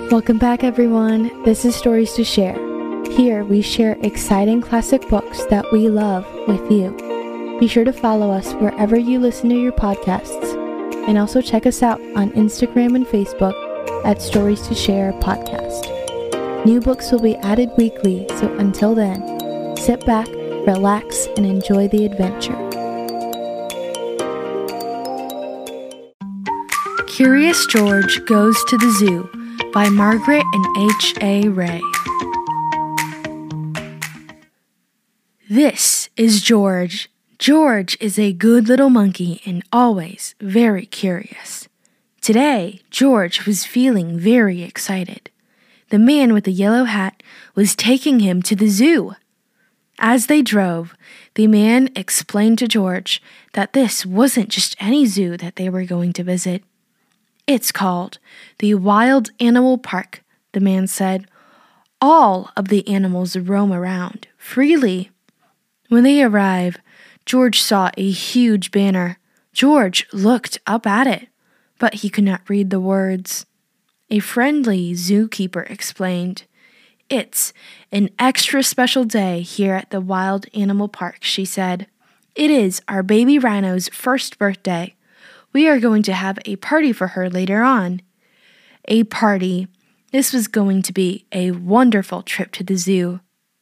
Welcome back, everyone. This is Stories to Share. Here we share exciting classic books that we love with you. Be sure to follow us wherever you listen to your podcasts, and also check us out on Instagram and Facebook at Stories to Share Podcast. New books will be added weekly, so until then, sit back, relax, and enjoy the adventure. Curious George Goes to the Zoo by Margaret and H.A. Ray. This is George. George is a good little monkey and always very curious. Today, George was feeling very excited. The man with the yellow hat was taking him to the zoo. As they drove, the man explained to George that this wasn't just any zoo that they were going to visit. It's called the Wild Animal Park, the man said. All of the animals roam around freely. When they arrived, George saw a huge banner. George looked up at it, but he could not read the words. A friendly zookeeper explained, "It's an extra special day here at the Wild Animal Park," she said. "It is our baby rhino's first birthday. We are going to have a party for her later on." A party. This was going to be a wonderful trip to the zoo.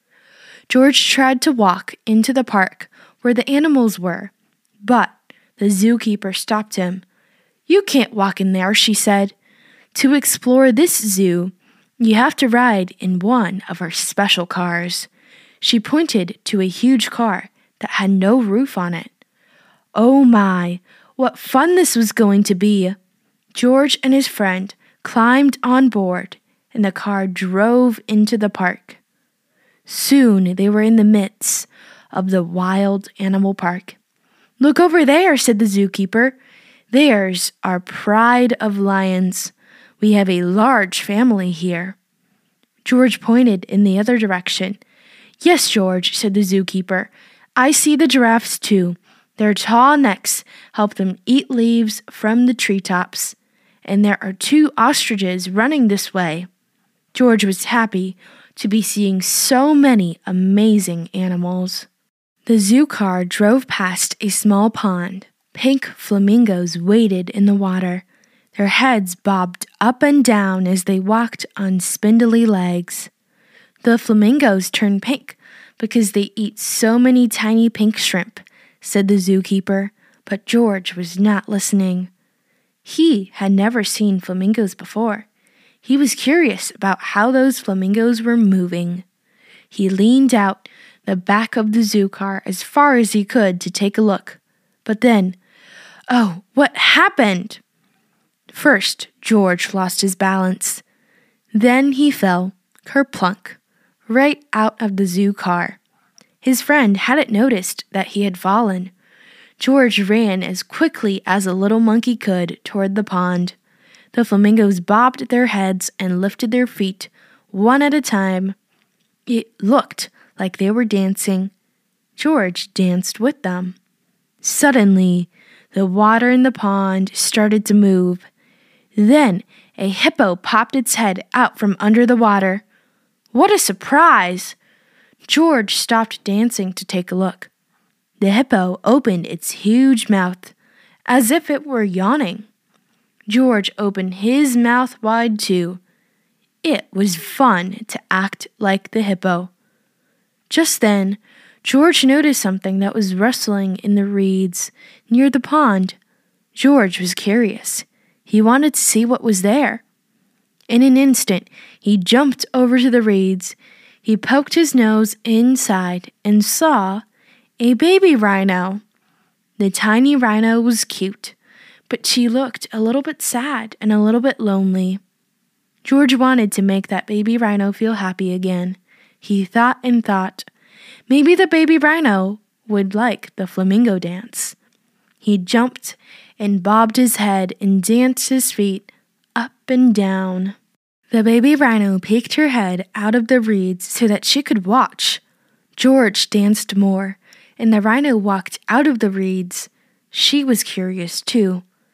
George tried to walk into the park where the animals were, but the zookeeper stopped him. "You can't walk in there," she said. "To explore this zoo, you have to ride in one of our special cars." She pointed to a huge car that had no roof on it. Oh my, what fun this was going to be! George and his friend climbed on board, and the car drove into the park. Soon they were in the midst of the Wild Animal Park. "Look over there," said the zookeeper. "There's our pride of lions. We have a large family here." George pointed in the other direction. "Yes, George," said the zookeeper. "I see the giraffes too. Their tall necks help them eat leaves from the treetops. And there are 2 ostriches running this way." George was happy to be seeing so many amazing animals. The zoo car drove past a small pond. Pink flamingos waded in the water. Their heads bobbed up and down as they walked on spindly legs. "The flamingos turn pink because they eat so many tiny pink shrimp," said the zookeeper, but George was not listening. He had never seen flamingos before. He was curious about how those flamingos were moving. He leaned out the back of the zoo car as far as he could to take a look. But then, oh, what happened? First, George lost his balance. Then he fell, kerplunk, right out of the zoo car. His friend hadn't noticed that he had fallen. George ran as quickly as a little monkey could toward the pond. The flamingos bobbed their heads and lifted their feet, one at a time. It looked like they were dancing. George danced with them. Suddenly, the water in the pond started to move. Then a hippo popped its head out from under the water. What a surprise! George stopped dancing to take a look. The hippo opened its huge mouth, as if it were yawning. George opened his mouth wide too. It was fun to act like the hippo. Just then, George noticed something that was rustling in the reeds near the pond. George was curious. He wanted to see what was there. In an instant, he jumped over to the reeds. He poked his nose inside and saw a baby rhino. The tiny rhino was cute, but she looked a little bit sad and a little bit lonely. George wanted to make that baby rhino feel happy again. He thought and thought, maybe the baby rhino would like the flamingo dance. He jumped and bobbed his head and danced his feet up and down. The baby rhino peeked her head out of the reeds so that she could watch. George danced more, and the rhino walked out of the reeds. She was curious too.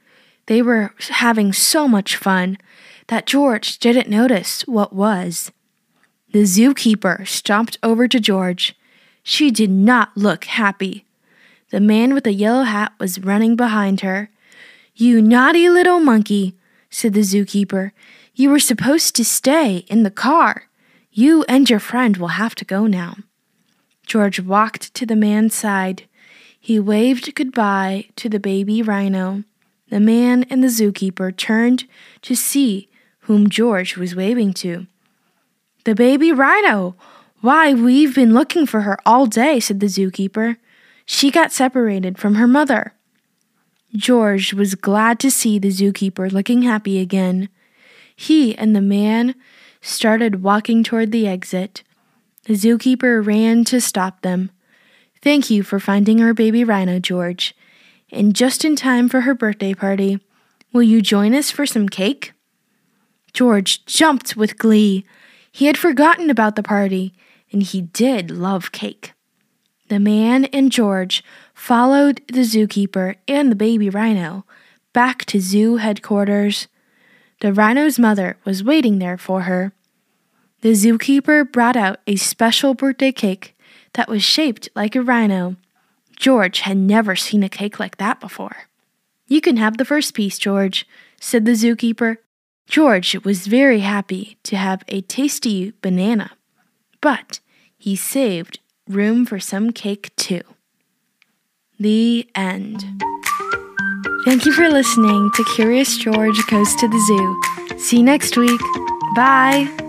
They were having so much fun that George didn't notice what was. The zookeeper stomped over to George. She did not look happy. The man with the yellow hat was running behind her. "You naughty little monkey," said the zookeeper. "You were supposed to stay in the car. You and your friend will have to go now." George walked to the man's side. He waved goodbye to the baby rhino. The man and the zookeeper turned to see whom George was waving to. "The baby rhino! Why, we've been looking for her all day," said the zookeeper. "She got separated from her mother." George was glad to see the zookeeper looking happy again. He and the man started walking toward the exit. The zookeeper ran to stop them. "Thank you for finding our baby rhino, George. And just in time for her birthday party. Will you join us for some cake?" George jumped with glee. He had forgotten about the party, and he did love cake. The man and George followed the zookeeper and the baby rhino back to zoo headquarters. The rhino's mother was waiting there for her. The zookeeper brought out a special birthday cake that was shaped like a rhino. George had never seen a cake like that before. "You can have the first piece, George," said the zookeeper. George was very happy to have a tasty banana, but he saved room for some cake too. The end. Thank you for listening to Curious George Goes to the Zoo. See you next week. Bye.